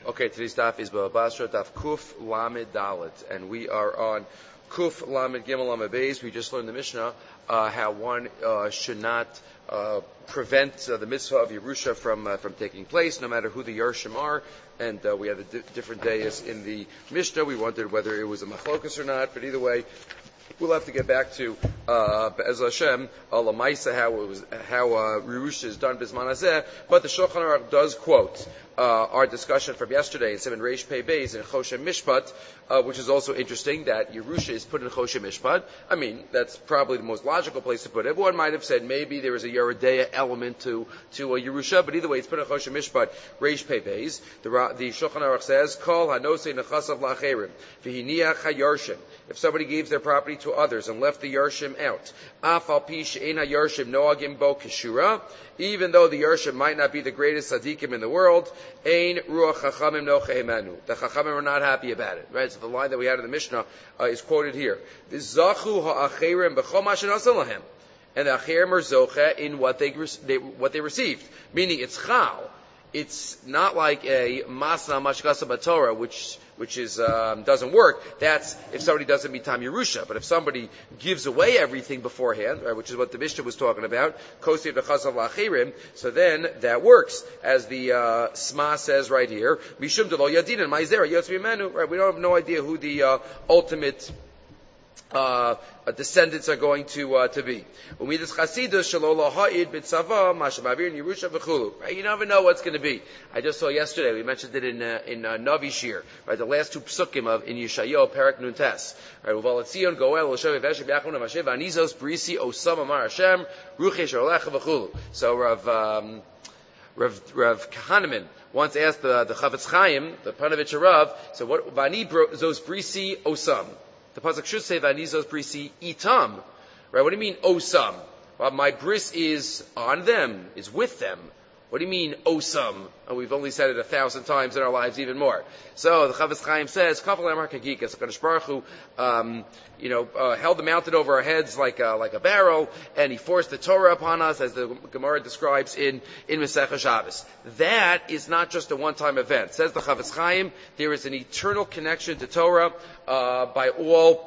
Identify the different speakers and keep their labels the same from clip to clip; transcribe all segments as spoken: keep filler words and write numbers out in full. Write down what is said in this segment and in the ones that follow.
Speaker 1: Okay, today's daf is Baba Basra, daf Kuf Lamed Dalet, and we are on Kuf Lamed Gimel Lamed Beis. We just learned the Mishnah uh, how one uh, should not uh, prevent uh, the mitzvah of Yerusha from uh, from taking place, no matter who the Yarshim are. And uh, we had a di- different days in the Mishnah. We wondered whether it was a machlokus or not, but either way, we'll have to get back to uh, Be'ez Hashem, Ala Maisa, how it was, how uh, Yerusha is done Bisman Hazeh. But the Shulchan Aruch does quote uh, our discussion from yesterday in Simon Reish Pei Beis in Choshen Mishpat, uh, which is also interesting that Yerusha is put in Choshen Mishpat. I mean, that's probably the most logical place to put it. One might have said maybe there is a Yeridea element to to a Yerusha, but either way, it's put in Choshen Mishpat, Reish Pei Beis. The, the Shulchan Aruch says, Kol hanosei nechasav la'acherim v'hiniach hayarshim. If somebody gave their property to others and left the Yarshim out, Af al pi she'ein hayarshim noagim bo kishura, even though the Yarshim might not be the greatest tzaddikim in the world, ein ruach chachamim no chehemenu. The chachamim are not happy about it. Right? So the line that we had in the Mishnah uh, is quoted here. Zachu ha'acherim b'chol ma shenasan lahem. And the acherim are zoche in what they, they what they received. Meaning it's chal. It's not like a masa mashkasa b'Torah, which which is um, doesn't work. That's if somebody doesn't meet Tam Yerusha. But if somebody gives away everything beforehand, right, which is what the Mishnah was talking about, kosev v'chasav la'achirim, so then that works, as the uh, Sma says right here. Mishum delo yadinan ma'izera yotz mimenu. Right, we don't have no idea who the uh, ultimate Uh, descendants are going to uh, to be. Right? You never know what's going to be. I just saw yesterday, we mentioned it in uh, in uh, Navi Shir, right? The last two psukim of in Yeshayahu Perak Nun Tes. Right? Uvalatzion Goel L'Shav V'Eshev Yachon Hashem V'Anizos Brisi Osam Amar Hashem Ruchesh Orlecha V'Chulu. So Rav um, Rav Rav Kahaneman once asked the the Chavetz Chaim, the Panovich Rav, so what Vani Zos Brisi Osam. The pasuk should say "Vanizos brisi itam," right? What do you mean osam? Well, my bris is on them, is with them. What do you mean osam? Oh, we've only said it a thousand times in our lives, even more. So the Chavetz Chaim says, "Kafal Amar Kagikas." Hakadosh Baruch Hu, um, you know, uh, held the mountain over our heads like a, like a barrel, and He forced the Torah upon us, as the Gemara describes in in Masechah Shabbos. That is not just a one-time event. Says the Chavetz Chaim, there is an eternal connection to Torah uh, by all.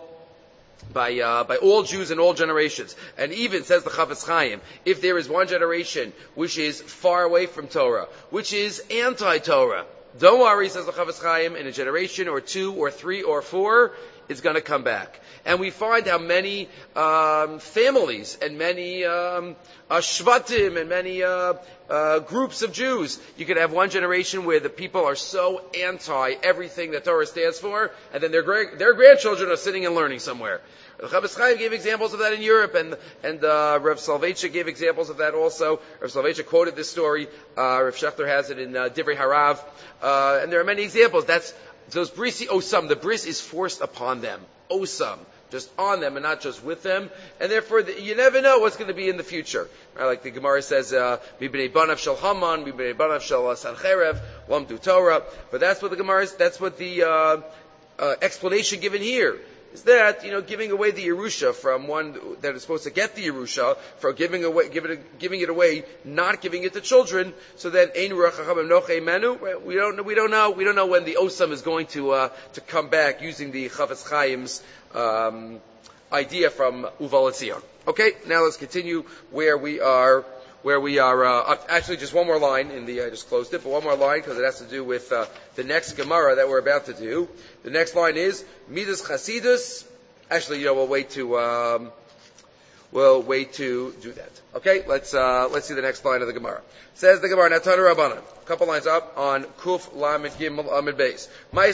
Speaker 1: By uh, by all Jews in all generations. And even, says the Chavetz Chaim, if there is one generation which is far away from Torah, which is anti-Torah, don't worry, says the Chavetz Chaim, in a generation or two or three or four, it's going to come back. And we find how many um, families and many um, uh, shvatim and many uh, uh, groups of Jews. You could have one generation where the people are so anti everything that Torah stands for, and then their gra- their grandchildren are sitting and learning somewhere. The Chavetz Chaim gave examples of that in Europe, and and uh, Rav Soloveitchik gave examples of that also. Rav Soloveitchik quoted this story. Uh, Rav Shechter has it in uh, Divrei Harav, uh, and there are many examples. That's those brisi osam. The bris is forced upon them. Osam. Just on them and not just with them, and therefore the, you never know what's going to be in the future. Right? Like the Gemara says, "Mibnei banav shel Haman, mibnei banav shel Sancherev, lamdu Torah." But that's what the Gemara is. That's what the uh, uh, explanation given here is. That you know, giving away the Yerusha from one that is supposed to get the Yerusha, for giving away, giving it, giving it away, not giving it to children, so that ein ruach chachamim nochei menu. We don't, we don't know, we don't know when the osam is going to uh, to come back, using the Chavetz Chaim's Um, idea from Uval Etzion. Okay, now let's continue where we are. Where we are. Uh, actually, just one more line in the. I just closed it, but one more line because it has to do with uh, the next Gemara that we're about to do. The next line is Midas Chasidus. Actually, you know, we'll wait to. Um, we'll wait to do that. Okay, let's uh, let's see the next line of the Gemara. Says the Gemara, Natan Rabbanan, a couple lines up on Kuf Lamed Gimel Amid Beis.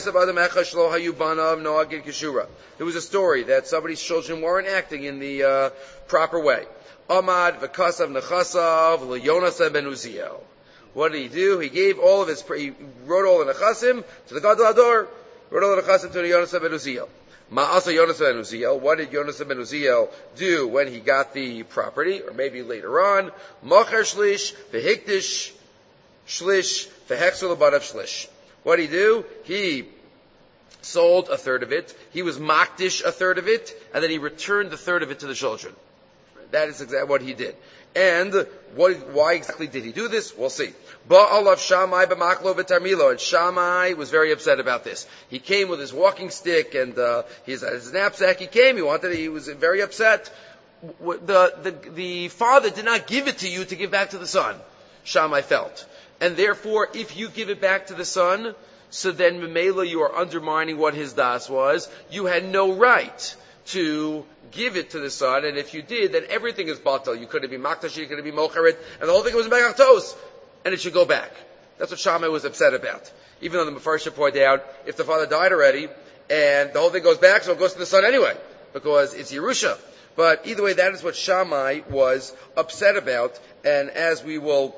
Speaker 1: There was a story that somebody's children weren't acting in the uh, proper way. Amad v'kasav nechasav l'Yonasan ben Uziel. What did he do? He gave all of his, he wrote all the nechasim to the Gadol Hador, wrote all the nechasim to the Yonasan ben Uziel. Ma'asa Yonasan ben Uziel. What did Yonasan ben Uziel do when he got the property, or maybe later on? Mocher shlish, v'hikdish shlish, v'hexel b'adav shlish. What did he do? He sold a third of it. He was makdish a third of it, and then he returned the third of it to the children. That is exactly what he did. And what, why exactly did he do this? We'll see. Ba'alav Shammai b'maklo v'tarmilo. And Shammai was very upset about this. He came with his walking stick and uh, his, his knapsack. He came. He wanted. He was very upset. The, the the father did not give it to you to give back to the son. Shammai felt, and therefore, if you give it back to the son, so then Memela you are undermining what his das was. You had no right to give it to the son, and if you did, then everything is batal. You couldn't be maktash, you couldn't be mocharit, and the whole thing was megachtos, and it should go back. That's what Shammai was upset about. Even though the Mefarshim pointed out, if the father died already, and the whole thing goes back, so it goes to the son anyway, because it's Yerusha. But either way, that is what Shammai was upset about, and as we will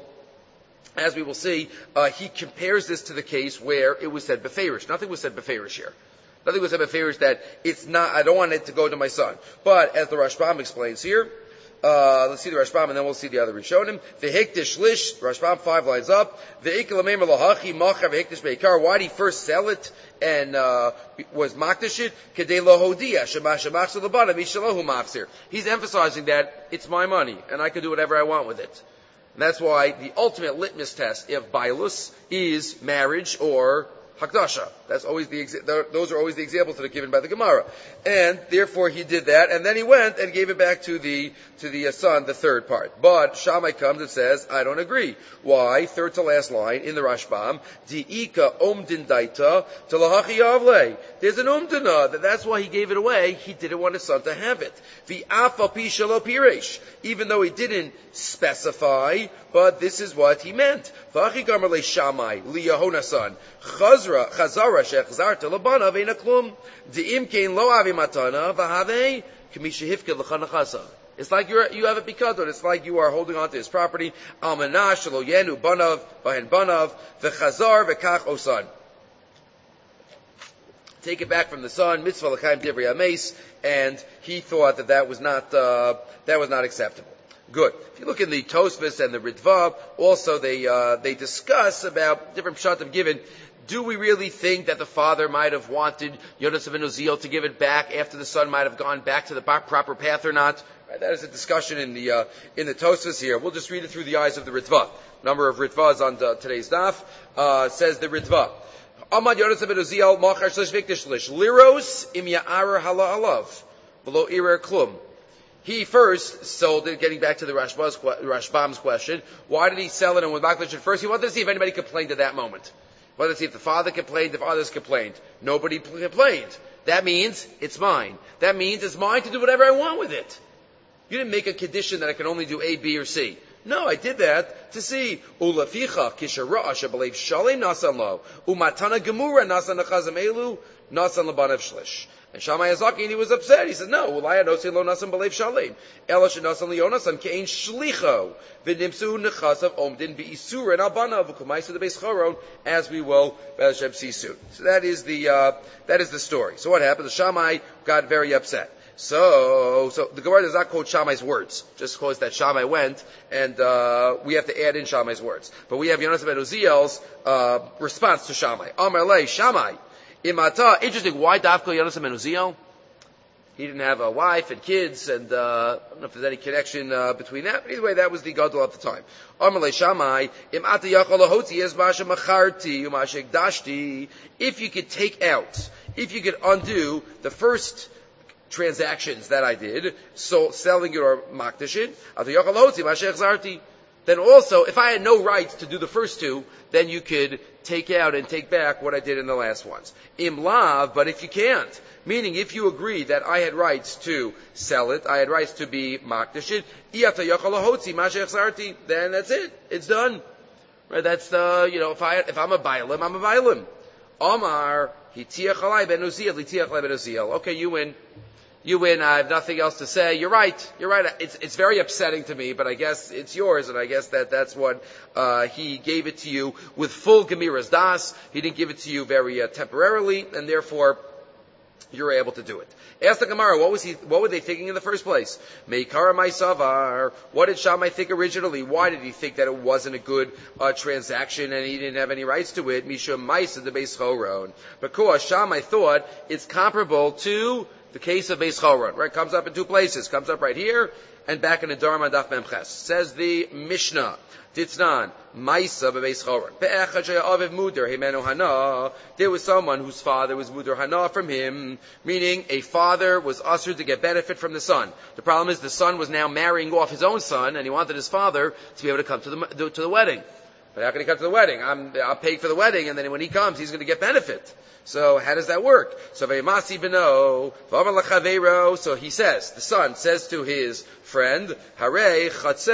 Speaker 1: As we will see, uh, he compares this to the case where it was said beferish. Nothing was said beferish here. Nothing was said beferish that it's not, I don't want it to go to my son. But as the Rashbam explains here, uh, let's see the Rashbam and then we'll see the other Rishonim. V'hikdish lish, Rashbam five lines up. V'ikelamemer lahachi macha v'hikdish beikar. Why did he first sell it and uh, was makdish it? Kedei lohodia shema shemach selabana mishalahu mafsir. He's emphasizing that it's my money and I can do whatever I want with it. And that's why the ultimate litmus test of bailus is marriage or hakdasha. That's always the exa- those are always the examples that are given by the Gemara. And therefore he did that, and then he went and gave it back to the to the uh, son, the third part. But Shammai comes and says, I don't agree. Why? Third to last line in the Rashbam, Di'ika omdin daita talahachi avle. There's an umdina, that that's why he gave it away. He didn't want his son to have it. V'afa pi shelo piresh. Even though he didn't specify, but this is what he meant. V'achi gamer le Shammai, li Yehonasan, chazra, chazara shechzarta labana ve'ina klum. Di'im kein lo avi matana, v'havei, k'misha hifke l'chanachasa. It's like you're, you have a pikadon. It's like you are holding on to his property. Almanah shelo yenu banav, v'hen banav, v'chazar v'kach osan. Take it back from the son, mitzvah l'chaim divrei ames, and he thought that that was not, uh, that was not acceptable. Good. If you look in the Tosfos and the Ritva, also they, uh, they discuss about different pshatim given. Do we really think that the father might have wanted Yonas ben Uziel to give it back after the son might have gone back to the proper path or not? Right, that is a discussion in the, uh, in the Tosfos here. We'll just read it through the eyes of the Ritva. Number of Ritvas on the, today's daf, uh, says the Ritva. Amad Yonas ben Uziel machar shlish viktish shlish. Liros im ya'arer hala alav. Below irer klum. He first sold it, getting back to the Rashbam's, Rashbam's question. Why did he sell it and with Maklish at first? He wanted to see if anybody complained at that moment. He wanted to see if the father complained, if others complained. Nobody complained. That means it's mine. That means it's mine to do whatever I want with it. You didn't make a condition that I can only do A, B, or C. No, I did that to see. Ulaficha kishara'ah shebalev shalim nasan lo. Umatana gemura nasan nachazam elu nasan labanav shlish. And Shammai Azakin, he was upset. He said, no, ulaya nosi lo nasan balev shalim. Ela shenasan liyonasan kein shlicho. V'nimsu nechasav omdin be'isur and albana v'kumaisa the beis choron, as we will Hashem see soon. So that is the, uh, that is the story. So what happened? The Shammai got very upset. So, so the Gemara does not quote Shammai's words. Just quotes that Shammai went, and uh, we have to add in Shammai's words. But we have Yonas ben Uziel's uh, response to Shammai. Amar lei Shammai, imata. Interesting. Why dafka Yonas ben Uziel? He didn't have a wife and kids, and uh, I don't know if there's any connection uh, between that. But either way, that was the gadol at the time. Amar lei Shammai, imata yachol lahotzi es masha macharti u'masha dashti. If you could take out, if you could undo the first transactions that I did, so selling it or makdashin, then also, if I had no right to do the first two, then you could take out and take back what I did in the last ones. Im lav, but if you can't, meaning if you agree that I had rights to sell it, I had rights to be makdashin, then that's it. It's done. Right? That's the, you know, if I, if I'm a bailim, I'm a bailim. Omar, hitiach alai ben uziel, hitiach alai ben uziel. Okay, you win. You win. I have nothing else to say. You're right. You're right. It's it's very upsetting to me, but I guess it's yours, and I guess that that's what uh, he gave it to you with full gemiras das. He didn't give it to you very uh, temporarily, and therefore you're able to do it. Ask the Gemara, what was he? What were they thinking in the first place? Meikara ma'savar. What did Shammai think originally? Why did he think that it wasn't a good uh, transaction and he didn't have any rights to it? Mishum ma'isa the beis choron. Because Shammai thought it's comparable to the case of Beis Choron, right? Comes up in two places. Comes up right here and back in the Dharma Daf Memches. Says the Mishnah, Ditznan, Maisa beBeis Choron. Pe'echad she'aviv muder himenu hana. There was someone whose father was muder hana from him, meaning a father was ushered to get benefit from the son. The problem is the son was now marrying off his own son, and he wanted his father to be able to come to the to the wedding. But how can he come to the wedding? I'm, I'll pay for the wedding, and then when he comes, he's going to get benefit. So how does that work? So ve'masi beno, v'amar l'chaveiro. So he says, the son says to his friend, Harei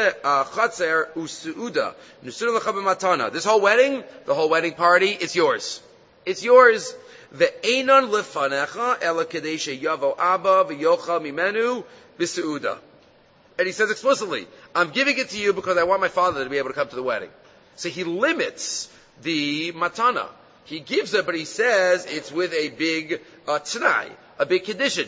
Speaker 1: chatzer usuuda nusur l'cha b'matana. This whole wedding, the whole wedding party, it's yours. It's yours. Ve'enon lefanecha ela kedei sheyavo abba v'yochal mimenu b'suuda. And he says explicitly, I'm giving it to you because I want my father to be able to come to the wedding. So he limits the matana. He gives it, but he says it's with a big uh, t'nai, a big condition.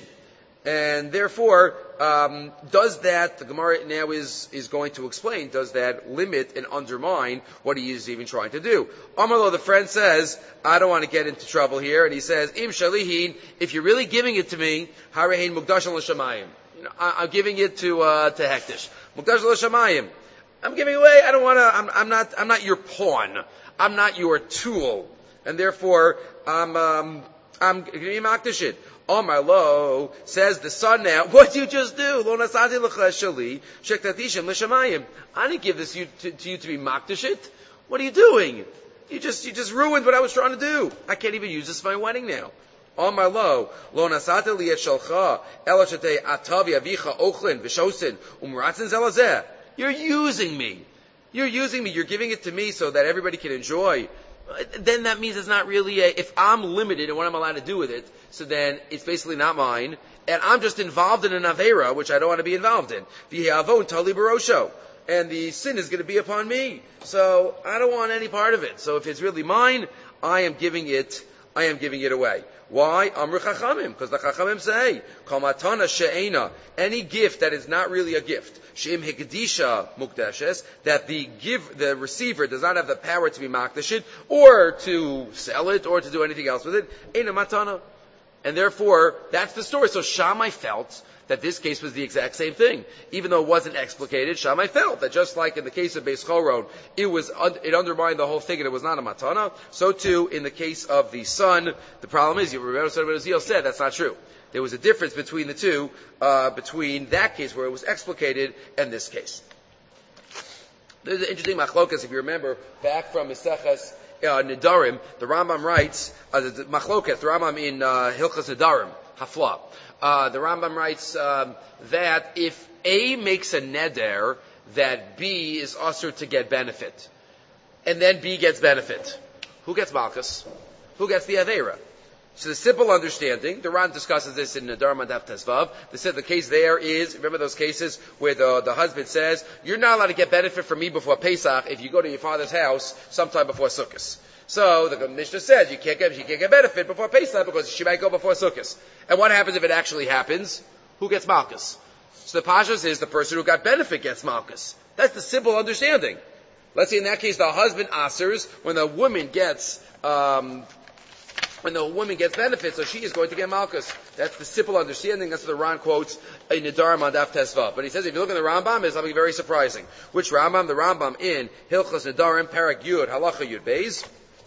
Speaker 1: And therefore, um, does that, the Gemara now is, is going to explain, does that limit and undermine what he is even trying to do? Amarlo, the friend says, I don't want to get into trouble here, and he says, Im shalihin, if you're really giving it to me, harehin mukdashan l'shamayim. You know, I, I'm giving it to, uh, to Hektish. Mukdashan l'shamayim. I'm giving away, I don't want to, I'm, I'm not, I'm not your pawn. I'm not your tool. And therefore, I'm, um, I'm giving you makdashit. Omar lo, says the son now, what did you just do? Lo nasati l'cha shali, shektatishim l'shamayim. I didn't give this you, to, to you to be makdashit. What are you doing? You just, you just ruined what I was trying to do. I can't even use this for my wedding now. Omar lo, lo nasati li shalcha, ela shetei atavi avicha ochlin, v'shosin, umratzin zelazeh. You're using me. You're using me. You're giving it to me so that everybody can enjoy. Then that means it's not really a, if I'm limited in what I'm allowed to do with it, so then it's basically not mine, and I'm just involved in an avera, which I don't want to be involved in. V'hi'avon tali barosho. And the sin is going to be upon me. So I don't want any part of it. So if it's really mine, I am giving it, I am giving it away. Why? Amr Chachamim, because the Chachamim say, Kol matana she'ena, any gift that is not really a gift, she'im hekdisha mukdeshes, that the give, the receiver does not have the power to be makdashit, or to sell it, or to do anything else with it, ena matana. And therefore, that's the story. So Shammai felt that this case was the exact same thing. Even though it wasn't explicated, Shammai felt that just like in the case of Beis Choron, it was, it undermined the whole thing and it was not a matana, so too in the case of the son, the problem is, you remember what Ezekiel said, that's not true. There was a difference between the two, uh, between that case where it was explicated and this case. There's an interesting machlokas, if you remember, back from Maseches uh, Nedarim, the Rambam writes, uh, the, the machlokas, the Rambam in uh, Hilchas Nedarim, Hafla. Uh, the Rambam writes um, that if A makes a neder, that B is usher to get benefit, and then B gets benefit, who gets malchus? Who gets the avera? So the simple understanding, the Ran discusses this in the Dharma Daf Tezvav. They said the case there is, remember those cases where the, the husband says, you're not allowed to get benefit from me before Pesach if you go to your father's house sometime before Sukkot. So the Mishnah says you can't get you can't get benefit before Pesach because she might go before Sukkot. And what happens if it actually happens? Who gets malchus? So the Pashas is the person who got benefit gets malchus. That's the simple understanding. Let's say in that case the husband asers when the woman gets um, when the woman gets benefit, so she is going to get malchus. That's the simple understanding. That's what the Ran quotes in Nedarim on Daf Tesvav. But he says if you look in the Rambam, it's something very surprising. Which Rambam? The Rambam in Hilchas Nedarim, Parak Yud, Halacha Yud Beis.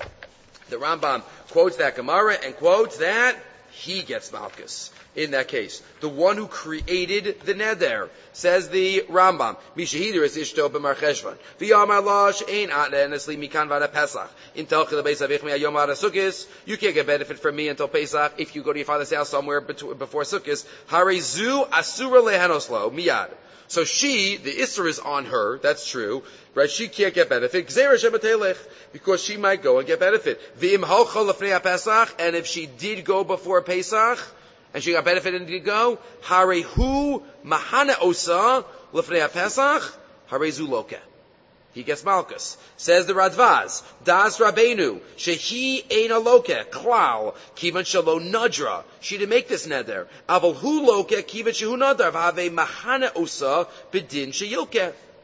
Speaker 1: The Rambam quotes that Gemara and quotes that he gets malchus in that case. The one who created the neder, says the Rambam. Mishahidr is ishto b'mar cheshvan. V'yamar la she'ein atne nesli mikan v'ada Pesach. Intel chilabes avich mi'ayom v'ada Sukkos. You can't get benefit from me until Pesach if you go to your father's house somewhere before Sukkos. Harezu asura lehanoslo miyad. So she, the Isser is on her, that's true, right? She can't get benefit, because she might go and get benefit. And if she did go before Pesach, and she got benefit and did go, Harehu mahana osa lefnei Pesach, harezu loke. He gets malchus. Says the Radvaz, Das Rabbeinu, shehi eina loke, klal, kivan shalo nadra. She didn't make this neder. Aval hu loke, kivan shehu nadar, v'havei mahana osa, bedin sheyilke.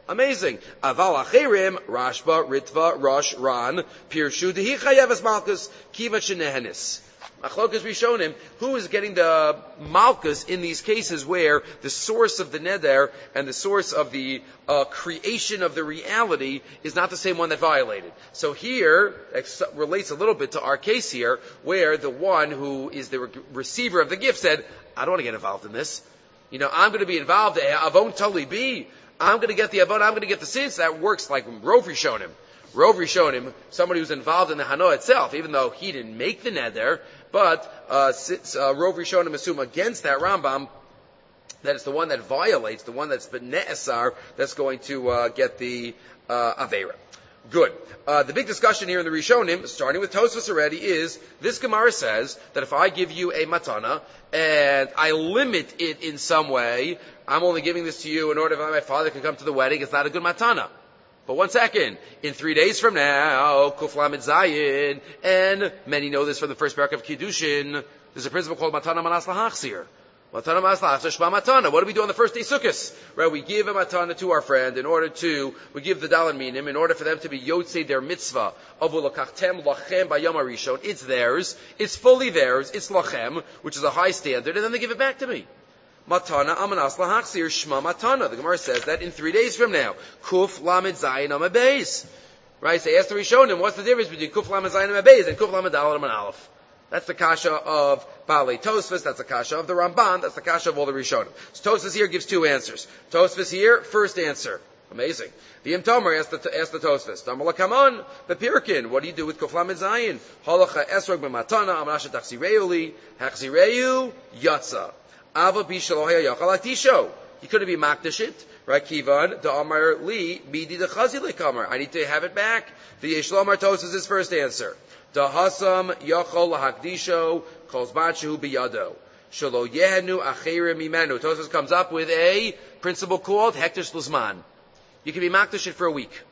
Speaker 1: Amazing. Aval acherim, Rashba, Ritva, Rosh, Ran, Pirshu, Dehi Chayevas Malkus, Kiva Shenehenis. Achlokas Rishonim, who is getting the Malkus in these cases where the source of the neder and the source of the uh, creation of the reality is not the same one that violated. So here, it relates a little bit to our case here, where the one who is the re- receiver of the gift said, I don't want to get involved in this. You know, I'm going to be involved, Avon Tali B. I'm going to get the Avon, I'm going to get the sins. That works like Rov Rishonim. Rov Rishonim, somebody who's involved in the Hano itself, even though he didn't make the neder, but uh, since, uh, Rov Rishonim assume against that Rambam that it's the one that violates, the one that's B'ne'esar, that's going to uh, get the uh, Aveira. Good. Uh, the big discussion here in the Rishonim, starting with Tosfos already, is this Gemara says that if I give you a matana and I limit it in some way, I'm only giving this to you in order that my father can come to the wedding, it's not a good matana. But one second, in three days from now, Kuf Lamed Zayin, and many know this from the first parak of Kiddushin, there's a principle called Matana Manas Lahachzir. Matana Manas Lahachzir, Shma Matana. What do we do on the first day Sukkos? Right, we give a matana to our friend in order to, we give the Dalan Minim in order for them to be Yotzei their mitzvah. Avu Lakachtem Lachem Bayom HaRishon. It's theirs. It's fully theirs. It's Lachem, which is a high standard, and then they give it back to me. Matana amanas lahachzir shma matana. The Gemara says that in three days from now. Kuf lamed zayin amabeis. Right? So ask the Rishonim, what's the difference between kuf lamed zayin amabeis and kuf lamed dalad aman aleph? That's the kasha of Balei Tosfos. That's the kasha of the Ramban. That's the kasha of all the Rishonim. So Tosfos here gives two answers. Tosfos here, first answer. Amazing. The Yom Tomer asked the, asked the Tosfos. Tamala Kaman, the Pirkin. What do you do with kuf lamed zayin? Halacha esrog b'matana amanasha tachzireu li hachzireu yatsa. Ava bishaloya yachalatisho. You couldn't be makdashit, right? Kivan the Amar Li Midi the Chazile Kamar. I need to have it back. The Yeshlomar Tos is his first answer. The Hasam Yachol Lahakdisho calls Bachu Biyado. Shalo Yehnu Achere Mimenu. Tosas comes up with a principle called Hektish Luzman. You can be makdashit for a week.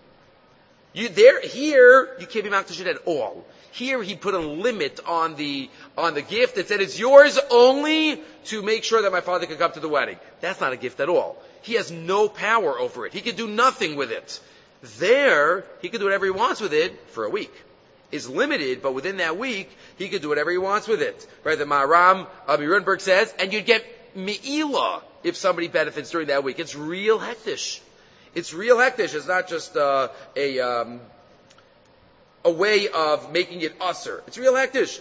Speaker 1: You there here you can't be makdashit at all. Here he put a limit on the on the gift that said it's yours only to make sure that my father can come to the wedding. That's not a gift at all. He has no power over it. He can do nothing with it. There, he can do whatever he wants with it for a week. It's limited, but within that week, he can do whatever he wants with it. Right? The Maharam Abi Runberg says, and you'd get me'ilah if somebody benefits during that week. It's real hektish. It's real hektish. It's not just uh, a... Um, a way of making it usser. It's real hektish.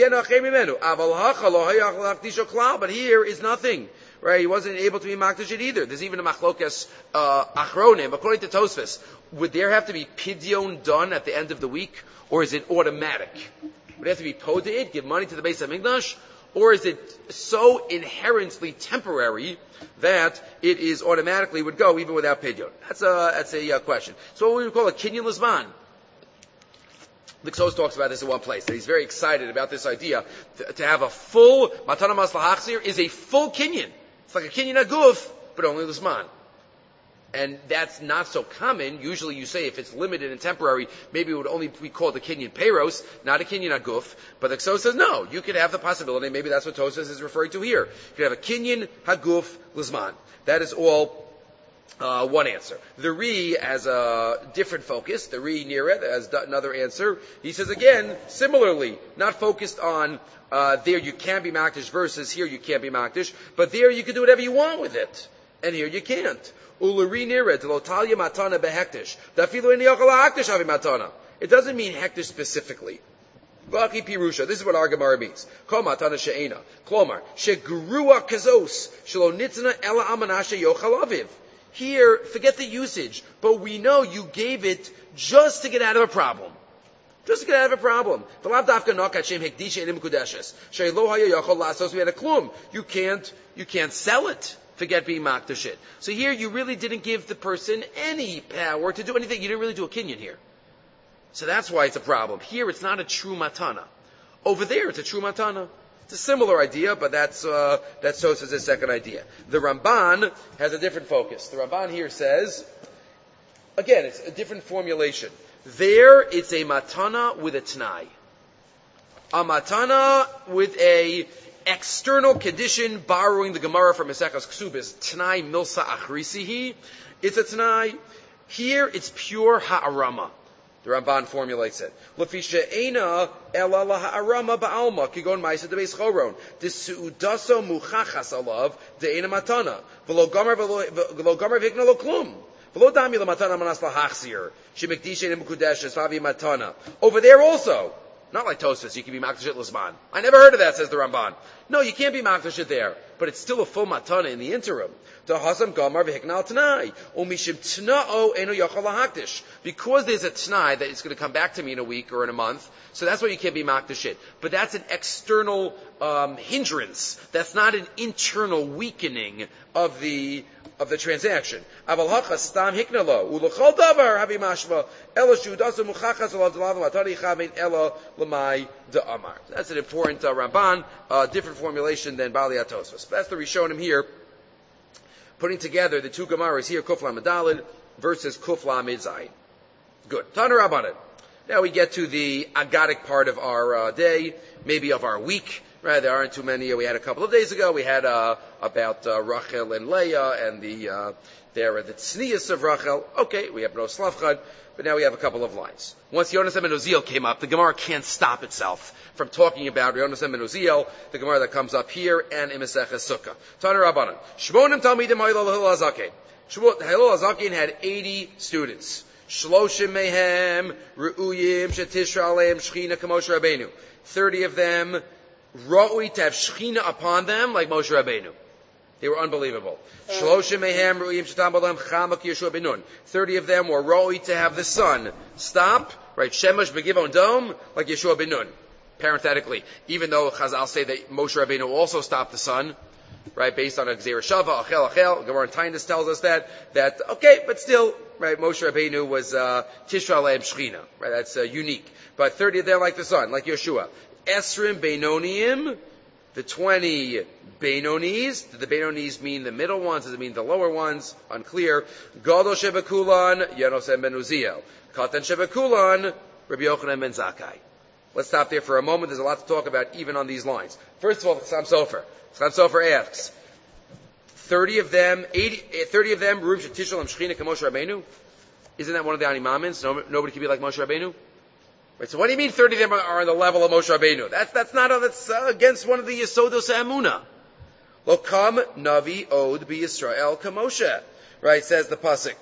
Speaker 1: But here is nothing. Right? He wasn't able to be makdashit either. There's even a machlokas uh, achronim. According to Tosfos, would there have to be pidyon done at the end of the week? Or is it automatic? Would it have to be podeit, give money to the Beis HaMikdash? Or is it so inherently temporary that it is automatically would go even without pidyon? That's a, that's a uh, question. So what we would call a kinyan lizman. The Ksos talks about this in one place, that he's very excited about this idea to, to have a full matana mas lahachzir is a full kinyan. It's like a kinyan aguf, but only l'zman. And that's not so common. Usually you say if it's limited and temporary, maybe it would only be called a kinyan peiros, not a kinyan aguf. But the Ksos says no, you could have the possibility, maybe that's what Tosfos is referring to here. You could have a kinyan haguf l'zman. That is all Uh, one answer. The Ri has a different focus. The Ri near it has another answer. He says again, similarly, not focused on uh, there you can be makdish versus here you can't be makdish, but there you can do whatever you want with it, and here you can't. Ulari near it, lotalia matana behektish. Dafilu in haktish avi matana. It doesn't mean hektish specifically. V'achi pirusha. This is what our Gemara means. Kol matana she'ena. Klomar she'grua kazos shelo nitzna ela amanashe yochal aviv. Here, forget the usage, but we know you gave it just to get out of a problem. Just to get out of a problem. You can't, you can't sell it. Forget being makdashit. So here you really didn't give the person any power to do anything. You didn't really do a kinyan here. So that's why it's a problem. Here it's not a true matana. Over there it's a true matana. It's a similar idea, but that's uh, that's Tosfos' second idea. The Ramban has a different focus. The Ramban here says, again, it's a different formulation. There, it's a matana with a t'nai. A matana with a external condition, borrowing the Gemara from Maseches Ksubis, t'nai milsa achrisihi. It's a t'nai. Here, it's pure ha'arama. The Ramban formulates it. Lefisha eina ela la ha'arama ba'alma kigon ma'isa debeis choron. Desuudaso muchachas alav de'ena matana. V'lo gomer v'lo gomer v'ikna lo klum. V'lo dami la matana manas la hachzir. Shemikdishe nemukudesh esvavi matana. Over there also. Not like Tosfos, you can be makdashit l'zman. I never heard of that, says the Ramban. No, you can't be makdashit there. But it's still a full matana in the interim. Because there's a t'nai that it's going to come back to me in a week or in a month, so that's why you can't be makdashit. But that's an external um, hindrance. That's not an internal weakening of the of the transaction. That's an important uh, Ramban, uh, different formulation than Bali Tosfos. That's the Rishonim here, putting together the two Gemaras here, Kuf Lamed Daled versus Kuf Lamed Zayin. Good. Tana Rabbanan. Now we get to the Agadic part of our uh, day, maybe of our week. Right, there aren't too many. We had a couple of days ago. We had uh, about uh, Rachel and Leah and the uh, there are the tznius of Rachel. Okay, we have no Slavchad, but now we have a couple of lines. Once Yonasan ben Uziel came up, the Gemara can't stop itself from talking about Yonasan ben Uziel, the Gemara that comes up here, and in Maseches Sukkah. Tana Rabbanan. Shmonim Talmidim Hillel Hillel Hazaken. Hillel Hazaken had eighty students. Shloshim Mehem Re'uyim Shetishra Aleim Shechina Kamosh Rabbeinu. Thirty of them Ra'ui to have Shechina upon them like Moshe Rabbeinu. They were unbelievable. Shloshim Mehem Re'uyim Shetam Balam Chamak Yeshua Ben Nun. Thirty of them were Ra'ui to have the sun stop, right? Shemesh Begivon Dome like Yeshua Ben Nun. Parenthetically, even though Chazal say that Moshe Rabbeinu also stopped the sun, right, based on a Gzeira Shava, Achel Achel, Gemara in Tainus tells us that, that, okay, but still, right, Moshe Rabbeinu was, uh, Tishra Aleim Shechina, right, that's, uh, unique. But thirty of them like the sun, like Yeshua. Esrim Beinonim, the twenty Beinonis. Do the Beinonis mean the middle ones? Does it mean the lower ones? Unclear. Gadol Shebekulan, Yonasan ben Uziel. Katan Shebekulan, Rabbi Yochanan ben Zakkai. Let's stop there for a moment. There's a lot to talk about even on these lines. First of all, Chassam Sofer. Chassam Sofer asks, thirty of them, eighty, thirty of them, Ruv Shetishal Shechina Kamosh Rabbeinu? Isn't that one of the Animamins? No, nobody can be like Moshe Rabbeinu? Right, so what do you mean thirty of them are, are on the level of Moshe Rabbeinu? That's, that's not, that's uh, against one of the Yesodos Ha'emunah. Lo kam Navi Od Bi Yisrael Kamoshe. Right, says the Pasuk.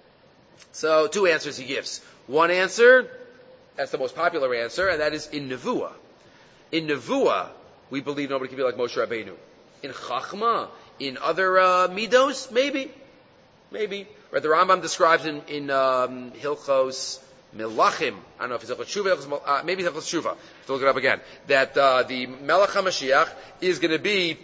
Speaker 1: So, two answers he gives. One answer, that's the most popular answer, and that is in Nevuah. In Nevuah, we believe nobody can be like Moshe Rabbeinu. In Chachma, in other uh, Midos, maybe. Maybe. Right, the Rambam describes in, in um, Hilchos Melachim, I don't know if it's Hilchos Shuvah, uh, maybe Hilchos Shuvah, I have to look it up again, that uh, the Melech HaMashiach is going to be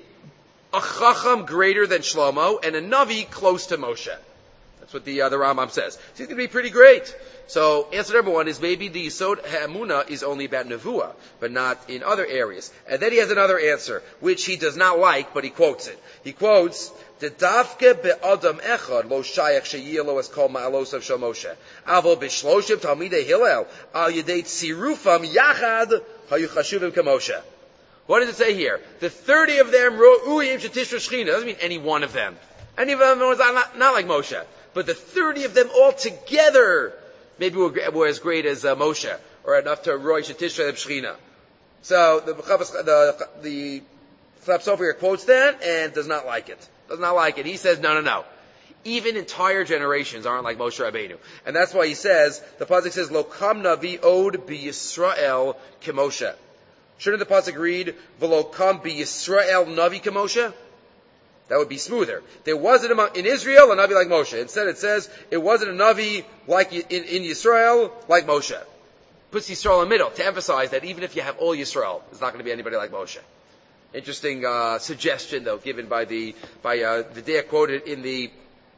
Speaker 1: a Chacham greater than Shlomo and a Navi close to Moshe. That's what the, uh, the Rambam says. So he's going to be pretty great. So answer number one is maybe the Yisod Ha'emunah is only about Nevuah, but not in other areas. And then he has another answer, which he does not like, but he quotes it. He quotes, "The Davke be'adam echad lo shayach sheyilo es kol ma'alosav shel Moshe. Avo b'shloshim talmidei Hillel al yedei tzirufam yachad hayu chashuvim k'Moshe." What does it say here? The thirty of them ru'uyim shetishra shechina. Doesn't mean any one of them. Any of them was not, not like Moshe. But the thirty of them all together maybe were, were as great as uh, Moshe, or enough to Roy Shetishra Shechina. So the the the Chassam Sofer quotes that and does not like it. Does not like it. He says, no, no, no. Even entire generations aren't like Moshe Rabbeinu, and that's why he says the pasuk says, "Lo kam navi od bi Yisrael k'Moshe." Shouldn't the pasuk read, "V'lo kam bi Yisrael navi k'Moshe"? That would be smoother. There wasn't a, in Israel a Navi like Moshe. Instead it says, it wasn't a Navi like in, in Yisrael like Moshe. Puts Yisrael in the middle to emphasize that even if you have all Yisrael, there's not going to be anybody like Moshe. Interesting uh, suggestion though given by the by uh, the day quoted in the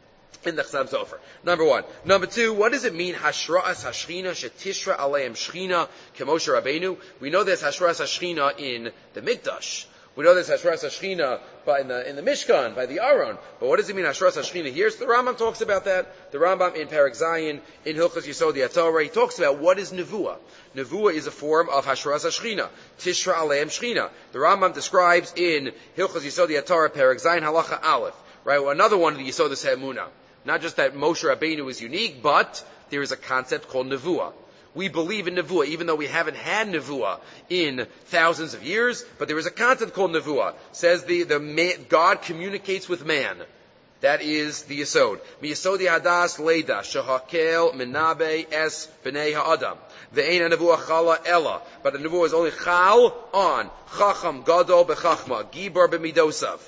Speaker 1: in the Chassam Sofer. Number one. Number two, what does it mean, Hashra'as Hashchina, Shetishra Aleim Shechina, Kemoshe Rabbeinu? We know there's Hashra'as Hashchina in the Mikdash. We know there's Hashras Hashchina by in the in the Mishkan by the Aron, but what does it mean Hashras Hashchina here? So the Rambam talks about that. The Rambam in Perek Zayin in Hilchos Yisod HaTorah, he talks about what is Nevuah. Nevuah is a form of Hashras Hashchina, Tishra Aleim Shechina. The Rambam describes in Hilchos Yisod HaTorah Perek Zayin Halacha Aleph, right? Another one of the Yisodos Ha'emunah. Not just that Moshe Rabbeinu is unique, but there is a concept called Nevuah. We believe in Nevuah, even though we haven't had Nevuah in thousands of years, but there is a concept called Nevuah. Says the, the man, God communicates with man. That is the Yesod. Miyesodi hadas leida, shehakel menabe es b'nei ha'adam. Ve'ein ha-nevuah chala ella. But the Nevuah is only chal on chacham gadol b'chachma, gibar b'midosav.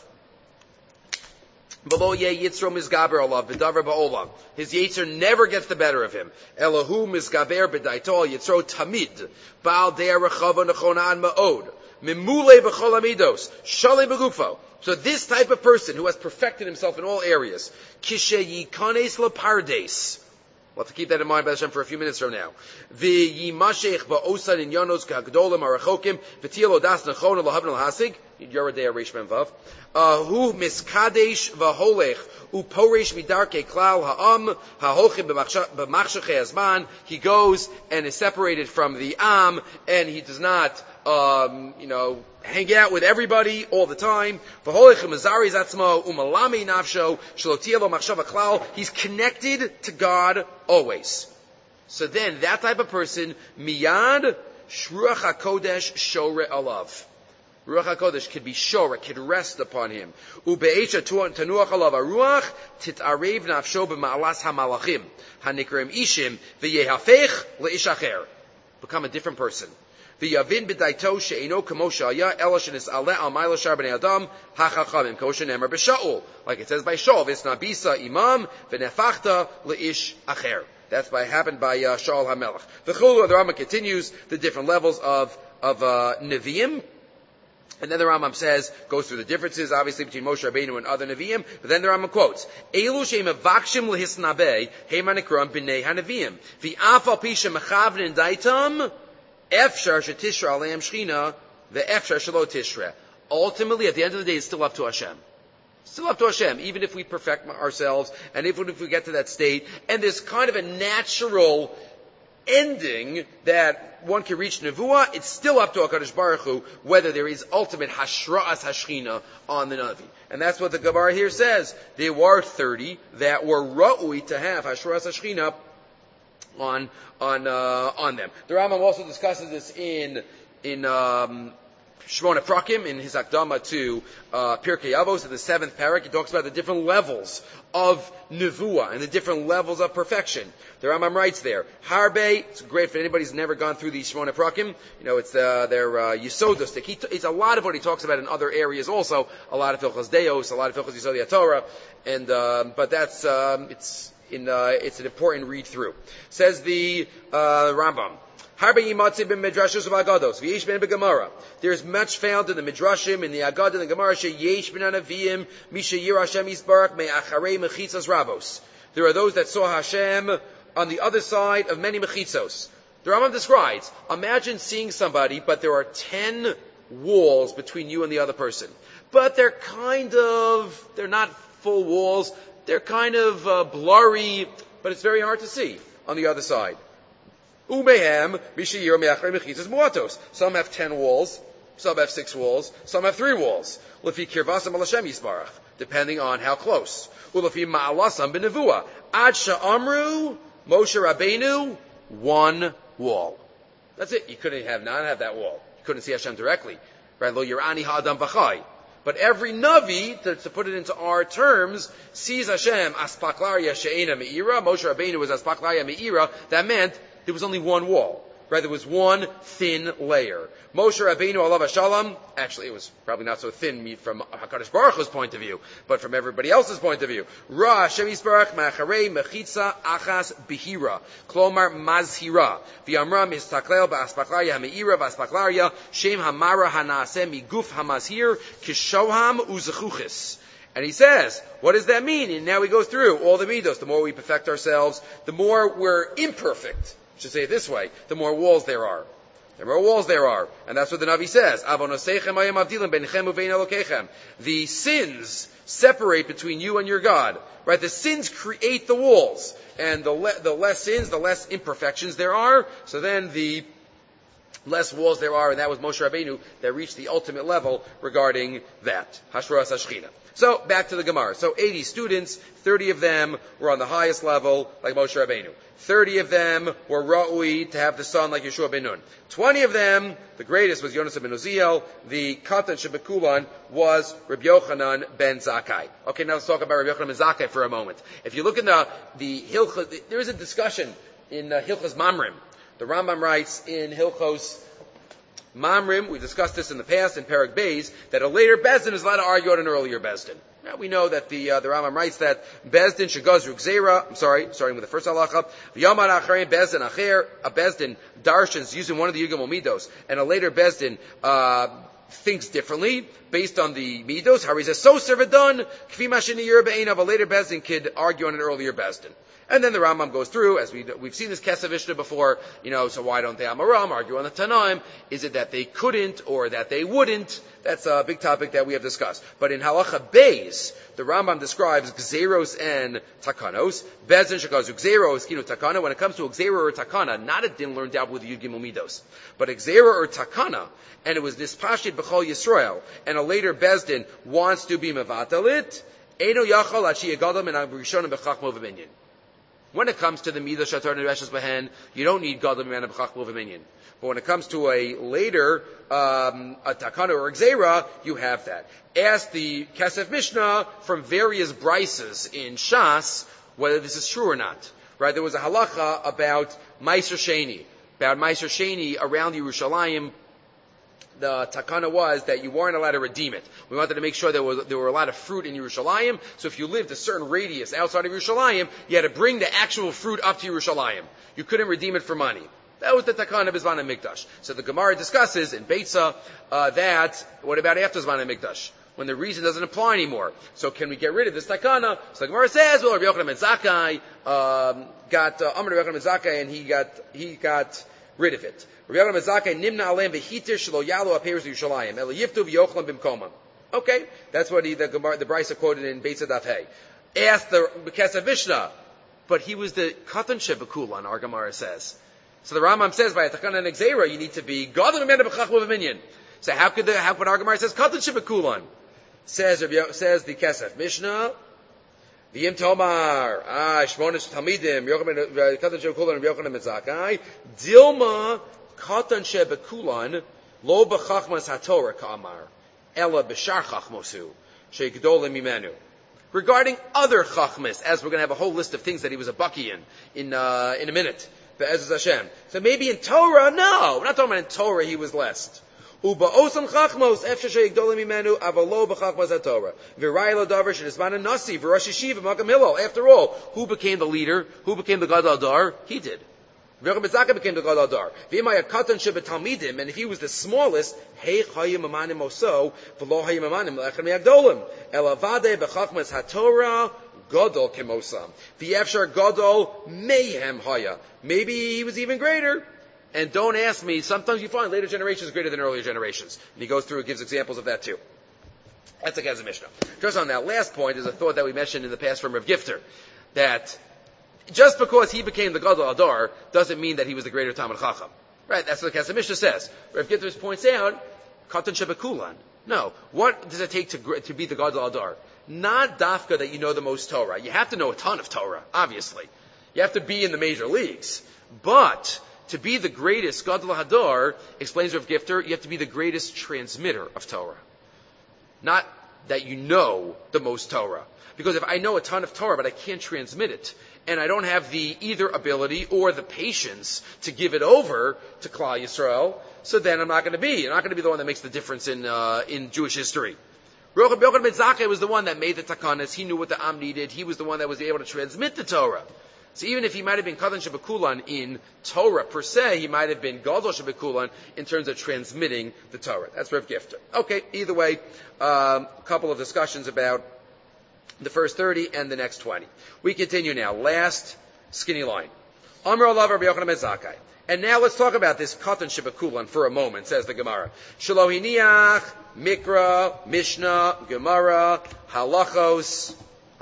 Speaker 1: Below ye yitzro mizgaber olav b'davar ba'olam. His yitzer never gets the better of him. Elahu mizgaber b'daitol yitzro tamid. Baal de'er rechava nechonan ma'od. Mimule b'chol amidos. Shale b'gufo. So this type of person who has perfected himself in all areas, kishe yikanes lepardes. We'll have to keep that in mind, Hashem, for a few minutes from now. V'yimashech ba'osan in yanos k'hagdolim arachokim v'tiyel odas nechon l'havn l'hasig. Yoredei Reish Mem Vav. Hu miskadesh v'holech uporesh midarke klal ha'am ha'hochim b'machshachei hazman. He goes and is separated from the am, and he does not, um, you know, hang out with everybody all the time. He's connected to God always. So then, that type of person, miyad shruach hakodesh shore alav. Ruach HaKodesh could be shore, could rest upon him. Ube'echa tanuach alav aruach titarev nafsho b'ma'alas hamalachim hanikrim ishim v'yehafech le'ish acher. Become a different person. V'yavin b'daito she'eno kamo shaya ela shenis'aleh al ma'ila shar b'nei adam hachachamim kosher nemer b'sha'ul. Like it says by Shaul, v'snabisa imam v'nefachta le'ish acher. That's by happened by uh, Shaul HaMelech. The Chulu, the Rambam continues the different levels of of uh, Nevi'im. And then the Rambam says, goes through the differences, obviously, between Moshe Rabbeinu and other Nevi'im. But then the Rambam quotes, Elu she'im avakshim lehisnabe, heima nekram b'nei ha-Nevi'im. V'af al pi shemachavnin daitam, efshar shetishra aleim shchina, ve'efshar shelo tishra. Ultimately, at the end of the day, it's still up to Hashem. Still up to Hashem, even if we perfect ourselves, and even if we get to that state. And there's kind of a natural ending that one can reach Nevuah. It's still up to HaKadosh Baruch Hu whether there is ultimate Hashra'as Hashchina on the Navi. And that's what the Gemara here says. There were thirty that were Ra'ui to have Hashra'as Hashchina on, on, uh, on them. The Rambam also discusses this in, in, um, Shmona Prakim, in his Akdama to uh, Pirkei Avos, in the seventh parak, he talks about the different levels of Nevuah and the different levels of perfection. The Rambam writes there, Harbe, it's great for anybody who's never gone through these Shmona Prakim, you know, it's uh, their uh, Yisodus. He t- it's a lot of what he talks about in other areas also, a lot of Hilchos Deos, a lot of Hilchos Yisodei HaTorah, and, um, but that's, um, it's, in, uh, it's an important read through. Says the uh, Rambam, There's much found in the Midrashim, in the Agad, and the Gemara, there are those that saw Hashem on the other side of many mechitzos. The Rambam describes, imagine seeing somebody, but there are ten walls between you and the other person. But they're kind of, they're not full walls, they're kind of uh, blurry, but it's very hard to see on the other side. Some have ten walls, some have six walls, some have three walls. Depending on how close. Ad sha'amru Moshe Rabbeinu, one wall. That's it. You couldn't have not have that wall. You couldn't see Hashem directly. Right? Lo yirani ha'adam v'chai. But every Navi, to, to put it into our terms, sees Hashem aspaklaria she'ena me'ira. Moshe Rabbeinu was aspaklaria me'ira. That meant there was only one wall. Right? There was one thin layer. Moshe Rabbeinu alav hashalom, actually it was probably not so thin from HaKadosh Baruch Hu's point of view, but from everybody else's point of view. Ra Hashem Yisbarach ma'acharei mechitza achas bihira. Klomar mazhira. V'yamra mistaklel ba'aspaklaria ha'me'ira v'aspaklaria shem hamara hana'aseh miguf hamazhir kishoham uzechuchis. And he says, what does that mean? And now he goes through all the midos. The more we perfect ourselves, the more we're imperfect. I should say it this way, the more walls there are. The more walls there are. And that's what the Navi says. The sins separate between you and your God. Right? The sins create the walls. And the, le- the less sins, the less imperfections there are. So then the less walls there are, and that was Moshe Rabbeinu that reached the ultimate level regarding that. Hashras HaShechina. So, back to the Gemara. So, eighty students, thirty of them were on the highest level, like Moshe Rabbeinu. thirty of them were Ra'ui, to have the son like Yeshua ben Nun. twenty of them, the greatest was Yonas ben Uziel. The Katan Shebekulan was Rabbi Yochanan ben Zakkai. Okay, now let's talk about Rabbi Yochanan ben Zakkai for a moment. If you look in the, the Hilchos, there is a discussion in uh, Hilchos Mamrim. The Rambam writes in Hilchos Mamrim, we discussed this in the past in Perek Beis, that a later Bezdin is allowed to argue on an earlier Bezdin. Now we know that the uh, the Rambam writes that Bezdin shegazru gzeira. I'm sorry, starting with the first halacha. V'yamad acharein Bezdin acher. A Bezdin darshans using one of the Yugam Midos, and a later Bezdin uh, thinks differently based on the Midos. How he says so servadon kfi mashini yer be'einav. A later Bezdin could argue on an earlier Bezdin. And then the Rambam goes through, as we, we've seen this Kesavishna before, you know, so why don't they Amaram argue on the Tanaim? Is it that they couldn't or that they wouldn't? That's a big topic that we have discussed. But in Halacha Beis, the Rambam describes Gzeros and Takanos. Bezin Shekazu Gzeros, Kinu Takana. When it comes to a Gzera or Takana, not a din learned out with the Yud Gimel Midos, but a Gzera or Takana, and it was Nispashit B'chol Yisrael, and a later Bezdin wants to be Mevatalit, Eino Yachal Achi Yegadam and Abrishon and B'chachmo V'minyan. When it comes to the Midah Shatar and Reshes Behen, you don't need Gadol Mimana B'chachmo V'minyan. But when it comes to a later, um, a Takana or a Gzeira, you have that. Ask the Kesef Mishnah from various brises in Shas whether this is true or not. Right? There was a halacha about Meiser Sheni, about Meiser Sheni around Yerushalayim. The takana was that you weren't allowed to redeem it. We wanted to make sure there was there were a lot of fruit in Yerushalayim. So if you lived a certain radius outside of Yerushalayim, you had to bring the actual fruit up to Yerushalayim. You couldn't redeem it for money. That was the takana of Zman HaMikdash. So the Gemara discusses in Beitza uh, that what about after Zman HaMikdash, when the reason doesn't apply anymore? So can we get rid of this takana? So the Gemara says, well, Rabbi Yochanan ben Zakkai um, got uh, Amar Rabbi Yochanan ben Zakkai, and he got he got rid of it. Okay, that's what he, the Gemara, the Brisa quoted in Beitza Daf Hey. Asked the Kesef Mishnah, but he was the Katan Shebekulan, our Gemara says. So the Rambam says, by a Takana and Gzeira, you need to be Gadol Mimana B'chachmo V'minyan. So how could the, how could our Gemara says Katan Shebekulan? Says, says the Kesef Mishnah, V'yim Tomar, ah, Shmonish Talmidim, Katan Shebekulan, Rabbi Yochanan ben Zakkai, Dilma, Katan Shebekulan, Lo B'chachmas HaTorah Ka'amar, Ela B'shar Chachmosu, She'gdolim Mimenu. Regarding other Chachmas, as we're going to have a whole list of things that he was a Baki in, in, uh, in a minute, Be'ezaz Hashem. So maybe in Torah, no, we're not talking about in Torah he was less. Uba osam chachmos efshe sheigdolim imenu avalo b'chachmas haTorah v'rayla davar shenismana nasi v'rosh yeshiva makam hillel. After all, who became the leader? Who became the gadol dar? He did. Rabbi Zakkai became the gadol dar. V'imay katan shebetalmidim, and if he was the smallest, hey chayim amanim oso v'lo hayim amanim lechem yagdolim elavade b'chachmas haTorah gadol kemosam v'yefshar gadol mayhem haya. Maybe he was even greater. And don't ask me, sometimes you find later generations greater than earlier generations. And he goes through and gives examples of that too. That's a Gezim Mishnah. Just on that last point is a thought that we mentioned in the past from Rav Gifter, that just because he became the Gadol Adar doesn't mean that he was the greater Talmid Chacham. Right? That's what the Gezim Mishnah says. Rav Gifter points out, Katan Shebekulan. No. What does it take to, to be the Gadol Adar? Not dafka that you know the most Torah. You have to know a ton of Torah, obviously. You have to be in the major leagues. But to be the greatest Gadol Hadar, explains Rav Gifter, you have to be the greatest transmitter of Torah. Not that you know the most Torah. Because if I know a ton of Torah, but I can't transmit it, and I don't have the either ability or the patience to give it over to Klal Yisrael, so then I'm not going to be. I'm not going to be the one that makes the difference in uh, in Jewish history. Rabbi Yochanan ben Zakkai was the one that made the takanas. He knew what the Am needed. He was the one that was able to transmit the Torah. So even if he might have been Katan Shebekulan in Torah per se, he might have been Gadol Shebekulan in terms of transmitting the Torah. That's Rav Gifter. Okay, either way, um, a couple of discussions about the first thirty and the next twenty. We continue now. Last skinny line. Amar Alav Rabbi Yochanan ben Zakkai. And now let's talk about this Katan Shebekulan for a moment, says the Gemara. Shalohiniach, Mikra, Mishnah, Gemara, Halachos,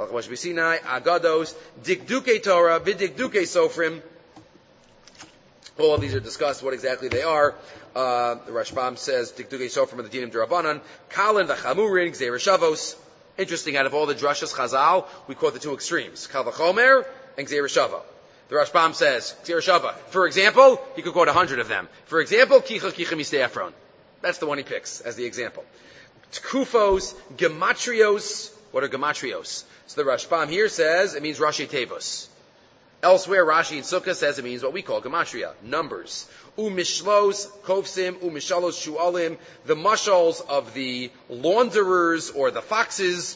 Speaker 1: Sinai, Agados, Dikduke Torah, Vidikduke Sofrim. All of these are discussed, what exactly they are. Uh, the Rashbam says, Tikduke Sofer from the Dinim Durabanan, Kalin v'chamurin gzeir shavos. Interesting, out of all the drashas Chazal, we quote the two extremes, Kal v'chomer and gzeir shava. The Rashbam says, gzeir shava. For example, he could quote a hundred of them. For example, Kicha Kicha Mistei Efron. That's the one he picks as the example. Tkufos, gematrios. What are gematrios? So the Rashbam here says it means Rashi Tevos. Elsewhere, Rashi in Sukkah says it means what we call gematria, numbers. Umishlos, kofsim, umishalos, shualim, the mushals of the launderers or the foxes.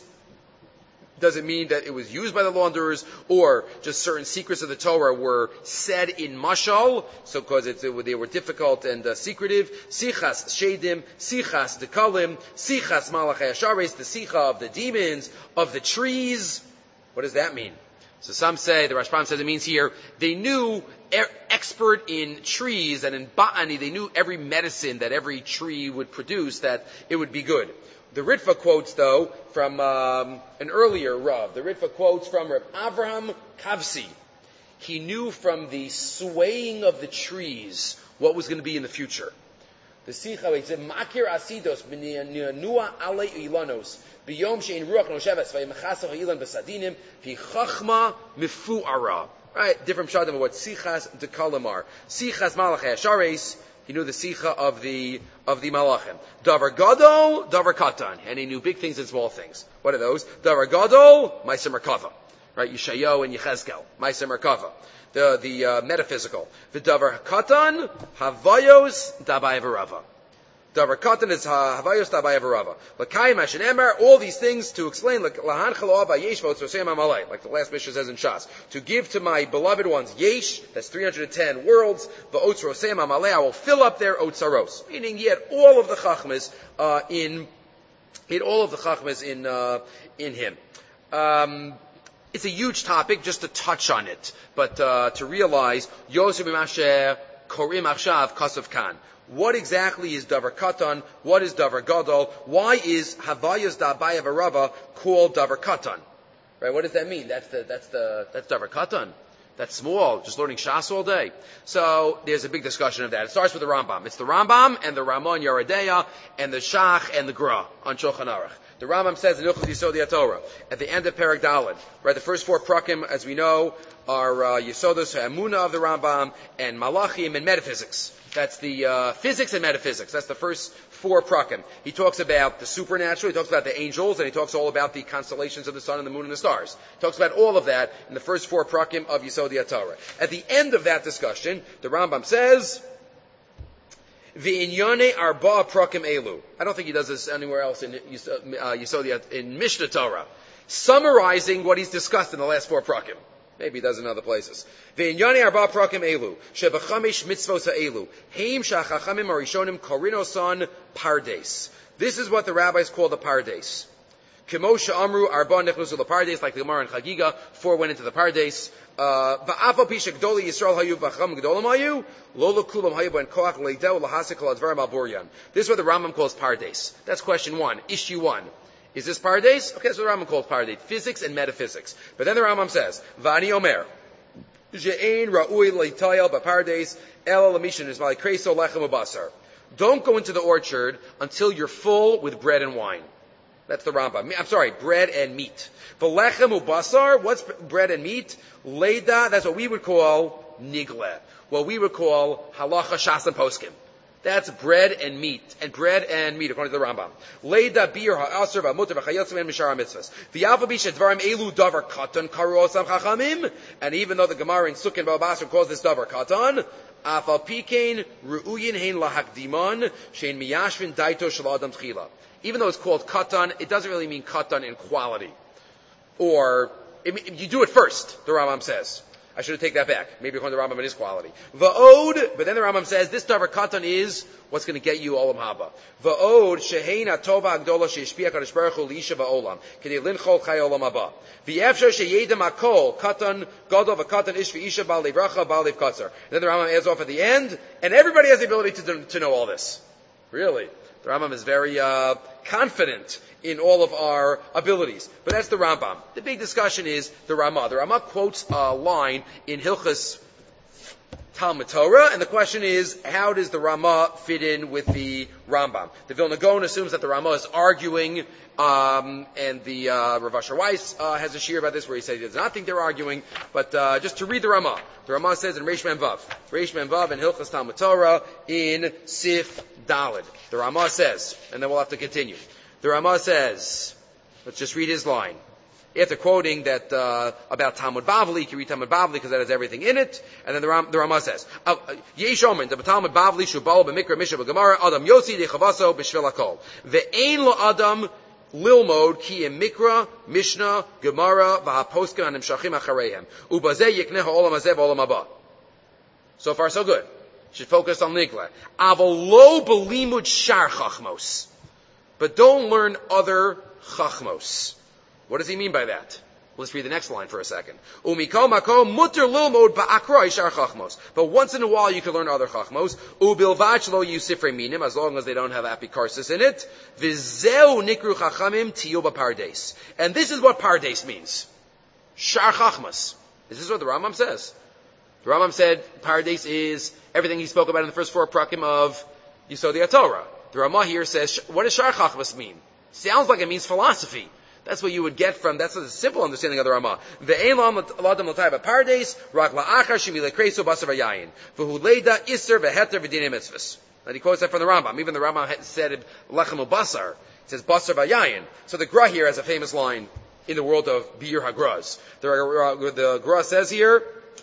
Speaker 1: Does it mean that it was used by the launderers, or just certain secrets of the Torah were said in mashal, so because it, they were difficult and uh, secretive? Sichas shedim, sichas dekalim, sichas malachai ashares, the sicha of the demons, of the trees. What does that mean? So some say, the Rashbam says it means here, they knew, er, expert in trees and in botany, they knew every medicine that every tree would produce, that it would be good. The Ritva quotes, though, from um, an earlier Rav. The Ritva quotes from Rav Avraham Kavsi. He knew from the swaying of the trees what was going to be in the future. The Sicha, he said, Makir asidos b'nianua alei ilanos b'yom she'in ruach nosheves v'yimachasach ha'ilan b'sadinim v'chachma mifu'ara. Right? Different pshatim of what Sichas dekalim are. Sichas malachai ashares. He knew the Sicha of the of the Malachim. Davar Gadol, Davar Katan. And he knew big things and small things. What are those? Davar Gadol, Ma'aser Merkava. Right? Yeshayahu and Yechezkel. Ma'aser Merkava. The, the uh, metaphysical. The Davar Katan, Havayos, Dabai Varava. Davar Katan is Havayos, Dabai Varava. L'kayim Hashem Emer, all these things to explain, like Lahan Chaloa Yesh V'Otzosem Amalei, like the last Mishnah says in Shas. To give to my beloved ones Yesh, that's three hundred ten worlds, V'Otzosem Amalei, I will fill up their Otzaros. Meaning he had all of the Chachmas uh, in, he had all of the Chachmas in, uh, in him. Um, It's a huge topic, just to touch on it, but uh, to realize Yosef B'Masher Korim Achshav Kasav Kan. What exactly is Davar Katan? What is Davar Gadol? Why is Havayas Dabai Varava called Davar Katan? Right? What does that mean? That's the that's the that's Davar Katan. That's small, just learning Shas all day. So there's a big discussion of that. It starts with the Rambam. It's the Rambam and the Ramon Yeredeya and the Shach and the Gra on Shulchan Aruch. The Rambam says in Hilchos Yisodei Torah at the end of Perek Daled, right? The first four prakim, as we know, are uh, Yisodos Ha'emunah of the Rambam and Malachim and metaphysics. That's the uh, physics and metaphysics. That's the first four prakim. He talks about the supernatural. He talks about the angels, and he talks all about the constellations of the sun and the moon and the stars. He talks about all of that in the first four prakim of Yisodei Torah. At the end of that discussion, the Rambam says, V'inyane arba prakim elu. I don't think he does this anywhere else in Yisodei, in Mishnah Torah, summarizing what he's discussed in the last four prakim. Maybe he does in other places. V'inyane arba prakim elu shebachamish mitzvos ha'elu heim shachachamim arishonim korinosan pardes. This is what the rabbis call the pardes. Kemosha Amru Arba Nechnusu the Pardes, like the Gemara in Chagiga, four went into the Pardes. Va'afa Pisha Gdoli Yisrael Hayu V'acham Gdolim Hayu Lola Kulam Hayu Ben Koach Leideu Lahasik Al Advarim Al Buryan. This is what the Rambam calls Pardes. That's question one. Issue one. Is this Pardes? Okay, that's what the Rambam calls Pardes. Physics and metaphysics. But then the Rambam says, Vani Omer Je'ein Ra'ui Leitayel B'Pardes El Lamishin Ismali Kreso Lechem Ubasar. Don't go into the orchard until you're full with bread and wine. That's the Rambam. I'm sorry, bread and meat. V'lechem ubasar, what's bread and meat? Leida, that's what we would call nigle. What we would call halacha shas and poskim. That's bread and meat. And bread and meat, according to the Rambam. Leida bir ha'asr v'amutar v'chayotzim and mishar ha'mitzvahs. V'yav b'isha dvarim elu davar katan karu osam chachamim. And even though the Gemara in Sukkot Ba'abasar calls this davar katan, afal pikein ru'uyin hein lahakdiman shein miyashvin daito shel adam tchila. Even though it's called katan, it doesn't really mean katan in quality. Or, it, you do it first, the Rambam says. I should take that back. Maybe according to the Rambam it is quality. Va'od, but then the Rambam says, this davar katan is what's going to get you olam haba. Va'od, sheheina tova agdola sheishpia kadosh baruch hu liisha va'olam, kedei linchol chay olam haba. V'yefshar sheyedem akol, katan, gadol v'katan ish v'isha ba'al levracha, ba'al lev katzar. Then the Rambam adds off at the end, and everybody has the ability to, to know all this. Really. The Rambam is very uh, confident in all of our abilities. But that's the Rambam. The big discussion is the Ramah. The Ramah quotes a line in Hilchos Talmud Torah, and the question is, how does the Ramah fit in with the Rambam? The Vilna Gaon assumes that the Ramah is arguing, um, and the uh, Rav Asher Weiss uh, has a shir about this where he says he does not think they're arguing, but uh, just to read the Ramah. The Ramah says in Reish Mem Vav, Reish Mem Vav in Hilchas Talmud Torah in Sif Daled. The Ramah says, and then we'll have to continue. The Ramah says, let's just read his line. After quoting that uh, about Talmud Bavli, you can read Talmud Bavli because that has everything in it. And then the, Ram, the Ramah says, Yesh Omen, the Talmud Bavli, Shubal, B'mikra, Misha, B'gemara, Adam Yotzi, Dechavaso, B'shvel HaKol. Ve'ein lo Adam lilmod ki em Mikra, Mishnah, Gemara, V'haposkim anim shachim achareihem. Ubazeh yikneh ha'olam hazeh v'olam haba. So far, so good. Should focus on Nikla. Aval lo b'limud shar chachmos. But don't learn other chachmos. What does he mean by that? Let's read the next line for a second. Umikol makom muter lilmod ba'akroi shar chachmos. But once in a while you can learn other chachmos. Ubilvach lo yusifrei minim, as long as they don't have apikarsis in it. V'zeu nikru chachamim tiyo b'pardes. And this is what pardes means. Shar chachmos. This is what the Rambam says. The Rambam said pardes is everything he spoke about in the first four prakim of Yisod HaTorah. The Ramah here says, what does shar chachmos mean? Sounds like it means philosophy. That's what you would get from, that's a simple understanding of the Ramah. Ve'ein l'adam l'tay b'pardes, rak la'achar shemi lekreso basar v'yayin. V'hu leida iser v'heter v'dinei mitzvahs. And he quotes that from the Rambam. Even the Rambam said lechem u'basar. It says basar v'yayin. So the Gra here has a famous line in the world of Biur HaGraz. The, uh, the Gra says here,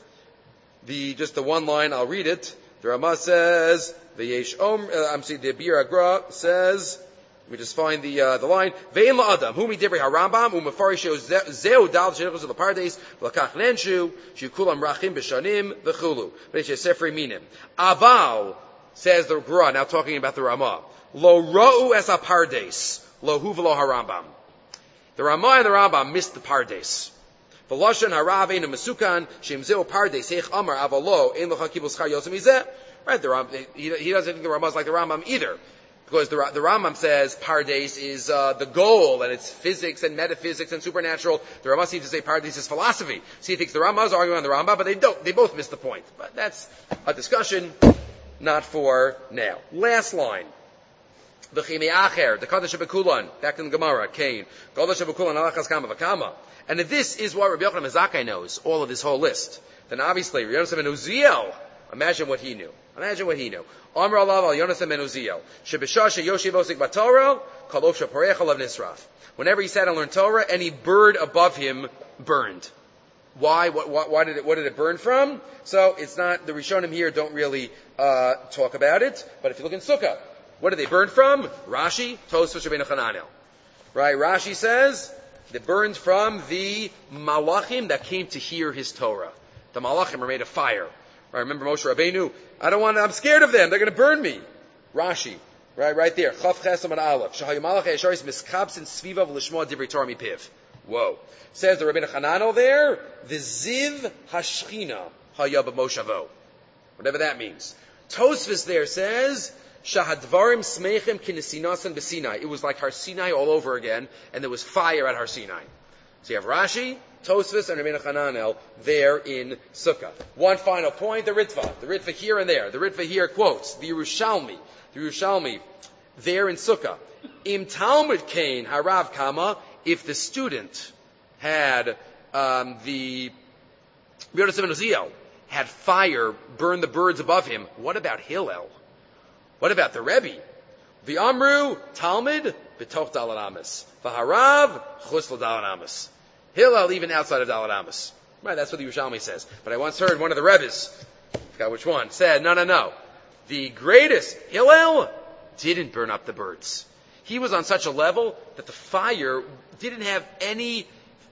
Speaker 1: the, just the one line, I'll read it. The Ramah says, v'yesh om, uh, I'm saying the Biur HaGra says, we just find the uh, the line. Ve'in la'adam humi divrei harambam u'mefarisho zeu dal shenichos lepardes v'lakach nenshu shekulam rachim b'shanim v'chulu v'neish sefrei minim. Aval, says the Gra, now talking about the Ramah, lo ra'u es apardes lo hu v'lo harambam. The Ramah and the Rambam missed the pardes. V'loshen harav ein mesukan shem zeu pardes heich amar avalo ein locha kibul schar yosem izeh. Right, the Rambam, he, he doesn't think the Ramah is like the Rambam either. Because the, the Rambam says Pardes is uh, the goal, and it's physics and metaphysics and supernatural. The Rambam seems to say Pardes is philosophy. So he thinks the Rambam is arguing on the Rambam, but they don't. They both miss the point. But that's a discussion, not for now. Last line. V'chimei acher, the Kadosh Bekulan, back in the Gemara, Cain. Kadosh Bekulan, alachas kama v'kama. And if this is what Rabbi Yochanan Zakkai knows, all of this whole list, then obviously, Rabbi Yochanan ben Uziel, imagine what he knew. Imagine what he knew. Amr alav al Yonasan ben Uziel. Shebishah sheyoshev osik b'Torah, kalof shaporech alav nisraf. Whenever he sat and learned Torah, any bird above him burned. Why? What, what, why did it, what did it burn from? So it's not, the Rishonim here don't really uh, talk about it. But if you look in Sukkah, what did they burn from? Rashi, Tosfos Rabbeinu Chananel. Right? Rashi says, they burned from the Malachim that came to hear his Torah. The Malachim were made of fire. Right, remember Moshe Rabbeinu? I don't want to, I'm scared of them. They're going to burn me. Rashi. Right, right there. Chav Chesam and Aleph. Shahayu Malach Yesharis Miskabsin Svivav Lishma Divrei Torah Mipiv. Whoa. Says the Rabbeinu Chananel there, the Ziv Hashchina Hayab Moshavo. Whatever that means. Tosfos there says, Shahadvarim Smeichim Kinesinasan B'Sinai. It was like Har Sinai all over again, and there was fire at Har Sinai. So you have Rashi, Tosfos, and Rabbeinu Chananel there in Sukkah. One final point, the Ritva. The Ritva here and there. The Ritva here quotes the Yerushalmi. The Yerushalmi there in Sukkah. Im Talmud Kain Harav Kama, if the student had um, the Rabbi Yonasan ben Uziel had fire burn the birds above him, what about Hillel? What about the Rebbe? The Amru Talmud b'toch Dalet Amos. V'harav chus l'Dalet Amos. Hillel even outside of Dalet Amos. Right, that's what the Yerushalmi says. But I once heard one of the Rebbes, I forgot which one, said, no, no, no. The greatest Hillel didn't burn up the birds. He was on such a level that the fire didn't have any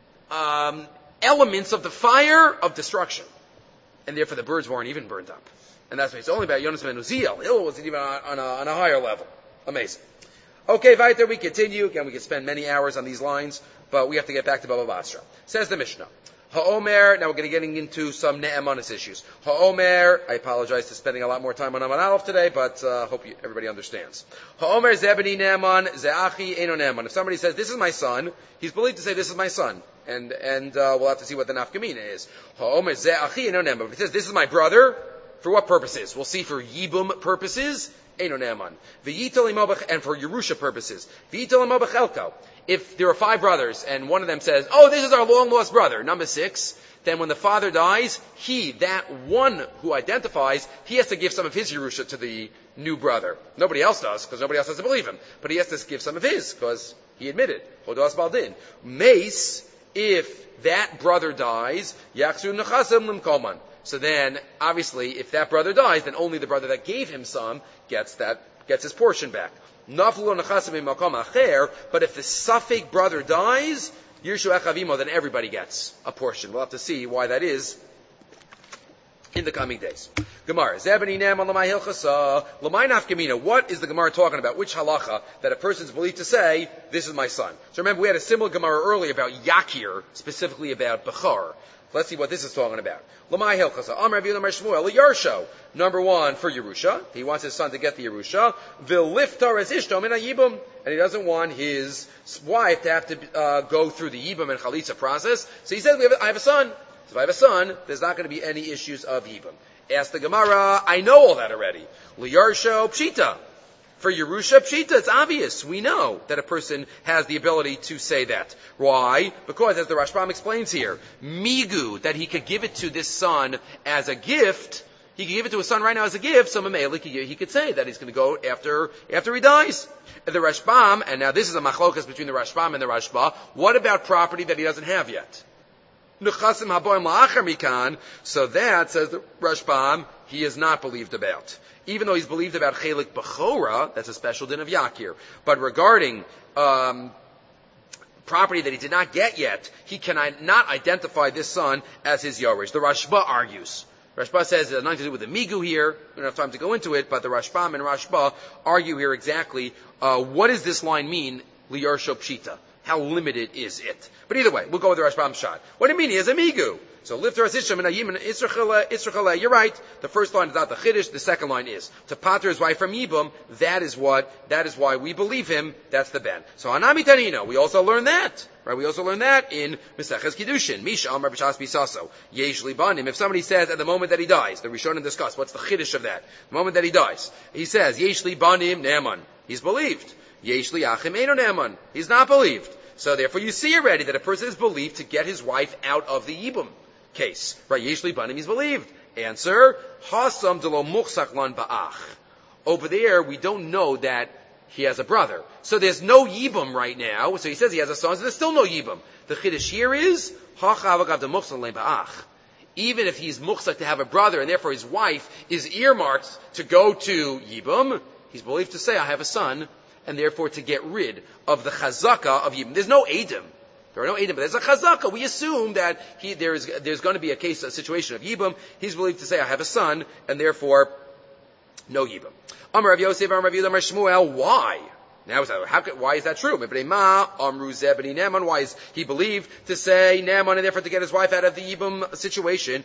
Speaker 1: um, elements of the fire of destruction. And therefore the birds weren't even burned up. And that's why it's only about Yonasan ben Uziel. Hillel wasn't even on, on, a, on a higher level. Amazing. Okay, weiter, we continue. Again, we could spend many hours on these lines, but we have to get back to Baba Basra. Says the Mishnah. Ha'omer, now we're going to get into some Ne'emanis issues. Ha'omer, I apologize for spending a lot more time on Aman Aleph today, but I uh, hope you, everybody understands. Ha'omer zebani Ne'eman, ze'achi eno Ne'eman. If somebody says, this is my son, he's believed to say, this is my son. And and uh, we'll have to see what the nafkamina is. Ha'omer ze'achi eno Ne'eman. If he says, this is my brother, for what purposes? We'll see for Yibum purposes, Eino Ne'eman. V'yitel imobach, and for Yerusha purposes. V'yitel imobach elko. If there are five brothers, and one of them says, oh, this is our long-lost brother, number six, then when the father dies, he, that one who identifies, he has to give some of his Yerusha to the new brother. Nobody else does, because nobody else has to believe him. But he has to give some of his, because he admitted. Chodas Baldin. Mace, if that brother dies, Yachzu Nechasim Limkoman. So then, obviously, if that brother dies, then only the brother that gave him some gets that, gets his portion back. Naflu Nechasim Makom Acher, but if the Safek brother dies, Yirshu Echavimo, then everybody gets a portion. We'll have to see why that is in the coming days. Gemara. Zebani Nam Lamai Hilchasa. Lamai Nafkamina. What is the Gemara talking about? Which halacha that a person is believed to say, this is my son? So remember, we had a similar Gemara earlier about Yakir, specifically about Bechar. Let's see what this is talking about. Lamai Hilchasa. Amar Rav Yehuda Shmuel. Yarsho. Number one, for Yerusha. He wants his son to get the Yerusha. V'liftar es ishto min ha'yibum. And he doesn't want his wife to have to uh, go through the Yibum and Chalitza process. So he says, we have a, I have a son. So if I have a son, there's not going to be any issues of Yibum. Ask the Gemara, I know all that already. Liyarsho Pshita. For Yerusha Pshita, it's obvious. We know that a person has the ability to say that. Why? Because, as the Rashbam explains here, Migu, that he could give it to this son as a gift, he could give it to his son right now as a gift, so Mameli, he could say that he's going to go after, after he dies. And the Rashbam, and now this is a machlokas between the Rashbam and the Rashba, what about property that he doesn't have yet? Nechasim haboim la'achar mikan, so that, says the Rashbam, he is not believed about. Even though he's believed about chelik bechora, that's a special din of Yakir. But regarding um, property that he did not get yet, he cannot not identify this son as his Yoresh. The Rashba argues. Rashba says it has nothing to do with the Migu here. We don't have time to go into it, but the Rashbam and Rashba argue here exactly uh, what does this line mean, Liyarsho Pshita? How limited is it? But either way, we'll go with the Rashbam shot. What do you mean? He has a Migu. So lifter asisham and ayim and israchale. You're right. The first line is not the chiddush. The second line is to pater his wife from yibum. That is what. That is why we believe him. That's the ben. So anami tanino. We also learn that. Right? We also learn that in Meseches Kiddushin. Misha Amar B'Shas Bisaso. Yesh libanim. If somebody says at the moment that he dies, the Rishonim discuss what's the chiddush of that. The moment that he dies, he says Yesh libanim ne'eman. He's believed. Yesh liachim eino ne'eman. He's not believed. So therefore, you see already that a person is believed to get his wife out of the yibum case. Right? Yeshli banim, he's believed. Answer, Hasam de lo muchsak lan ba'ach. Over there, we don't know that he has a brother. So there's no yibum right now. So he says he has a son, so there's still no yibum. The chiddush here is, hachavagav de muchsak lan ba'ach. Even if he's muchsak to have a brother, and therefore his wife is earmarked to go to yibum, he's believed to say, I have a son, and therefore to get rid of the chazaka of yibum. There's no edim. There are no edim, but there's a chazaka. We assume that he, there is, there's going to be a case, a situation of yibum. He's believed to say, I have a son, and therefore, no yibum. Amar Rav Yosef, Amar Rav Yehuda, Amar Shmuel, why? Now, how could, why is that true? Why is he believed to say Naaman and therefore to get his wife out of the yibum situation?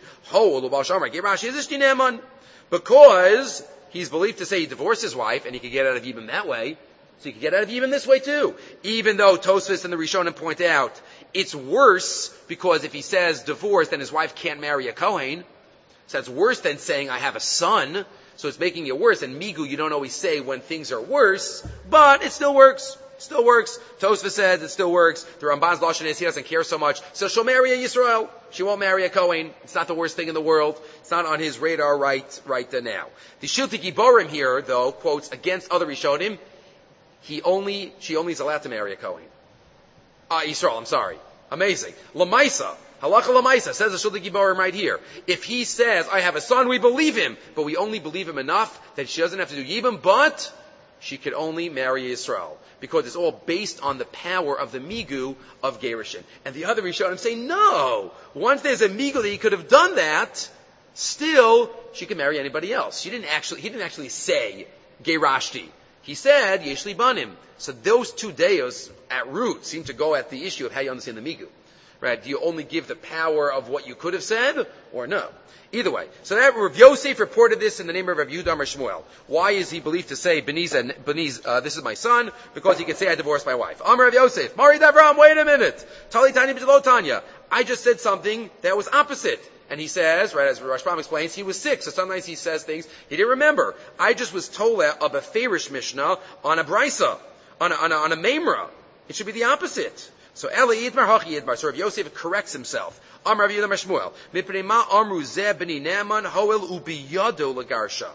Speaker 1: Because he's believed to say he divorced his wife and he could get out of yibum that way. So you can get out of yibum this way too. Even though Tosfos and the Rishonim point out, it's worse because if he says divorce, then his wife can't marry a Kohen. So that's worse than saying I have a son. So it's making it worse. And Migu, you don't always say when things are worse, but it still works. Still works. Tosfos says it still works. The Ramban's Lashon is he doesn't care so much. So she'll marry a Yisrael. She won't marry a Kohen. It's not the worst thing in the world. It's not on his radar right, right now. The Shilti Giborim here, though, quotes against other Rishonim, He only, she only is allowed to marry a Kohen. Ah, uh, Yisrael, I'm sorry. Amazing. Lamaisa, halacha lamaisa, says the Shulchan Giborim right here. If he says, I have a son, we believe him, but we only believe him enough that she doesn't have to do yibum, but she could only marry Yisrael. Because it's all based on the power of the migu of Gerushin. And the other Rishonim say, no, once there's a migu that he could have done that, still, she can marry anybody else. She didn't actually, he didn't actually say, Gerashti. He said, Yeshli Banim. So those two deos at root seem to go at the issue of how you understand the migu. Right? Do you only give the power of what you could have said, or no? Either way. So that Rav Yosef reported this in the name of Rav Yehuda Amar Shmuel. Why is he believed to say, Beniz, Beniz uh, this is my son? Because he can say, I divorced my wife. Amar Rav Yosef, Mari Davram, wait a minute. Tali Tanya B'Talo Tanya. I just said something that was opposite. and he says, right, as Rashbam explains, he was sick, so sometimes he says things he didn't remember. I just was told of a Farish Mishnah on a Brisa, on a, on a, on a Memra. It should be the opposite. So Eli Yidmar Hachi Yidmar. So Rav Yosef corrects himself. Am Rav Yehuda Shmuel. Mipnei ma amru zeh b'ni Naaman hoel ubiyado lagarsha.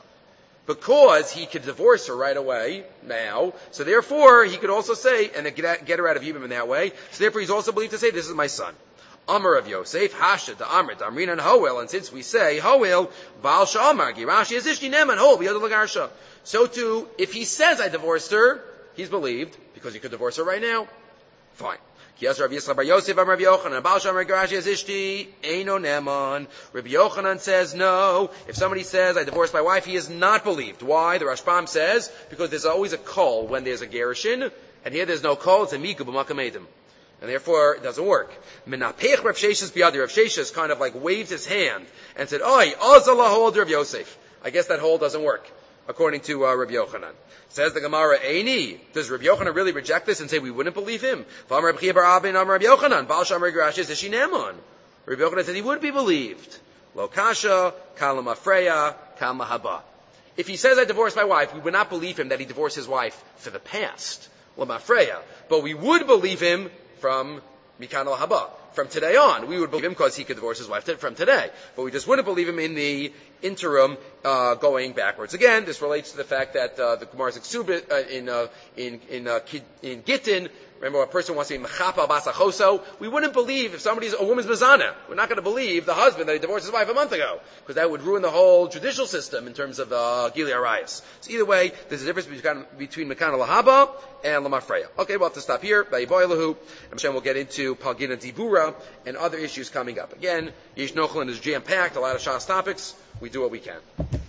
Speaker 1: Because he could divorce her right away now, so therefore he could also say, and get, get her out of Yibam in that way, so therefore he's also believed to say, this is my son. Amar of Yosef, Hasha, the Amr, the Amrin, and Hoel, and since we say Hoel, Baal Sha'amar, Girashi, is Ishni Neman, Hoel, B'yad Lagarsha. So too, if he says I divorced her, he's believed, because he could divorce her right now. Fine. Yes, Rabbi Yisrael Bar Yosef, Rabbi Yochanan, Baal Sha'amar, Girashi, is Ishni, Eino Neman. Rabbi Yochanan says no. If somebody says I divorced my wife, he is not believed. Why? The Rashbam says, because there's always a kol when there's a gerushin, and here there's no kol, it's a miku b'makam edim. And therefore, it doesn't work. Menapech Rav Sheshes biyadi. Rav Sheshes kind of like waved his hand and said, Oi, Ozalah hold Rav Yosef. I guess that hold doesn't work, according to uh, Rav Yochanan. Says the Gemara, Eini, does Rav Yochanan really reject this and say we wouldn't believe him? Rav Yochanan, Baal Shamar Gerashes Ishinemon. Rav Yochanan said he would be believed. Lo kasha, kal mafreya, kal mahaba. If he says I divorced my wife, we would not believe him that he divorced his wife for the past. Lo mafreya. But we would believe him from Mikan al-Haba. From today on, we would believe him because he could divorce his wife from today. But we just wouldn't believe him in the interim, uh, going backwards. Again, this relates to the fact that, uh, the Gemara's exubit, uh, in, uh, in, in, uh, in Gittin, remember a person wants to be mechapa basachoso, we wouldn't believe if somebody's a woman's mazana. We're not going to believe the husband that he divorced his wife a month ago, because that would ruin the whole judicial system in terms of, uh, Gili Arayas. So either way, there's a difference between, between Mekan al-Haba and Lamafreya. Okay, we'll have to stop here. Ba'iboilahu. And Hashem will get into Palgina Dibura and other issues coming up. Again, Yesh Nochlin is jam-packed, a lot of Shas topics. We do what we can.